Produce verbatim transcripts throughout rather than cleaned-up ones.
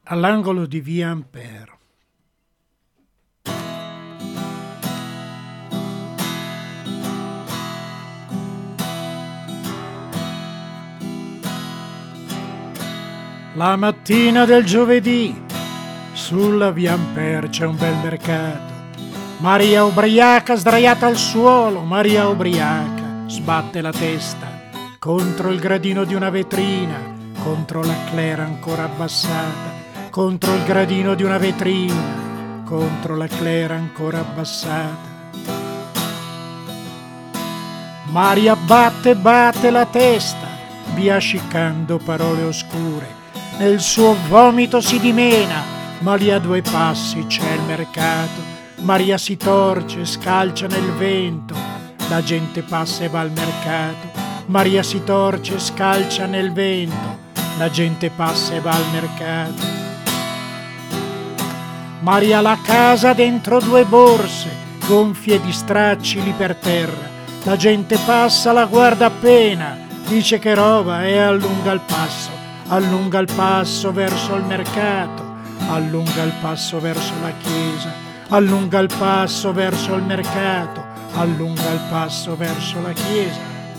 all'angolo di via Ampère. La mattina del giovedì sulla via Ampère c'è un bel mercato. Maria ubriaca sdraiata al suolo, Maria ubriaca sbatte la testa contro il gradino di una vetrina, contro la clera ancora abbassata, contro il gradino di una vetrina, contro la clera ancora abbassata. Maria batte batte la testa, biascicando parole oscure. Nel suo vomito si dimena, ma lì a due passi c'è il mercato. Maria si torce, scalcia nel vento, la gente passa e va al mercato. Maria si torce, scalcia nel vento, la gente passa e va al mercato. Maria ha la casa dentro due borse, gonfie di stracci lì per terra. La gente passa, la guarda appena, dice che roba e allunga il passo. Allunga il passo verso il mercato, allunga il passo verso la chiesa. Allunga il passo verso il mercato, allunga il passo verso la chiesa.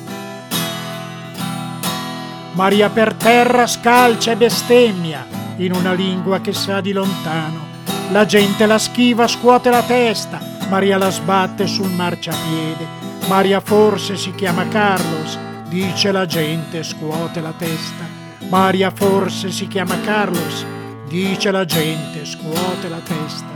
Maria per terra scalcia e bestemmia in una lingua che sa di lontano. La gente la schiva, scuote la testa, Maria la sbatte sul marciapiede. Maria forse si chiama Carlos, dice la gente, scuote la testa. Maria forse si chiama Carlos, dice la gente, scuote la testa.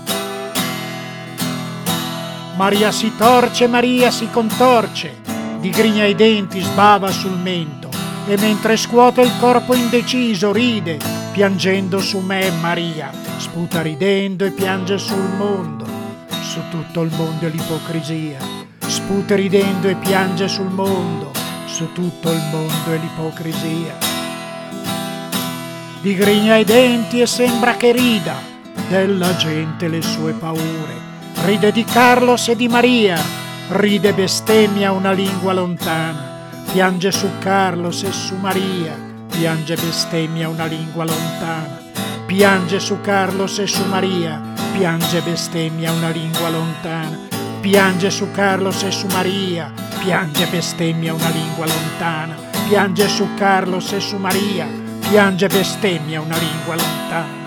Maria si torce, Maria si contorce, digrigna i denti, sbava sul mento e mentre scuote il corpo indeciso ride, piangendo su me Maria, sputa ridendo e piange sul mondo, su tutto il mondo è l'ipocrisia, sputa ridendo e piange sul mondo, su tutto il mondo è l'ipocrisia. Digrigna i denti e sembra che rida della gente le sue paure. Ride di Carlos e di Maria, ride bestemmia una lingua lontana. Piange su Carlos e su Maria, piange bestemmia una lingua lontana. Piange su Carlos e su Maria, piange bestemmia una lingua lontana. Piange su Carlos e su Maria, piange bestemmia una lingua lontana. Piange su Carlos e su Maria, piange bestemmia una lingua lontana.